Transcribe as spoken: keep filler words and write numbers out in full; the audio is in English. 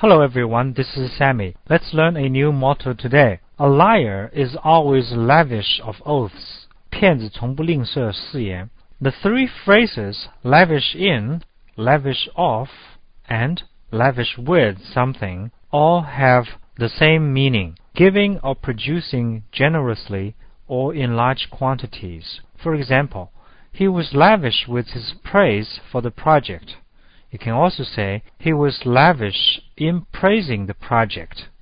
Hello everyone, this is Sammy. Let's learn a new motto today. A liar is always lavish of oaths. 骗子从不吝啬誓言. The three phrases lavish in, lavish off, and lavish with something all have the same meaning, giving or producing generously or in large quantities. For example, he was lavish with his praise for the project. You can also say he was lavish in praising the project.